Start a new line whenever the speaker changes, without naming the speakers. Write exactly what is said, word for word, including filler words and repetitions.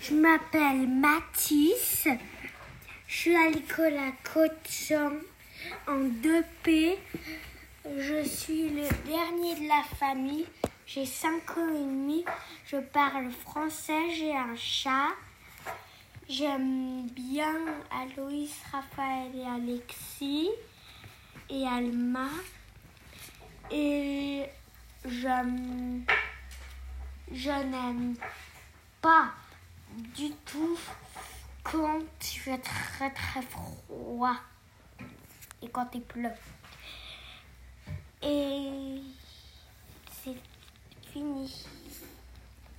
Je m'appelle Mathis. Je suis à l'école à Côte-Jean en deux P. Je suis le dernier de la famille. J'ai cinq ans et demi. Je parle français. J'ai un chat. J'aime bien Aloïs, Raphaël et Alexis et Alma. Et j'aime, je n'aime pas du tout quand il fait très très froid et quand il pleut. Et c'est fini.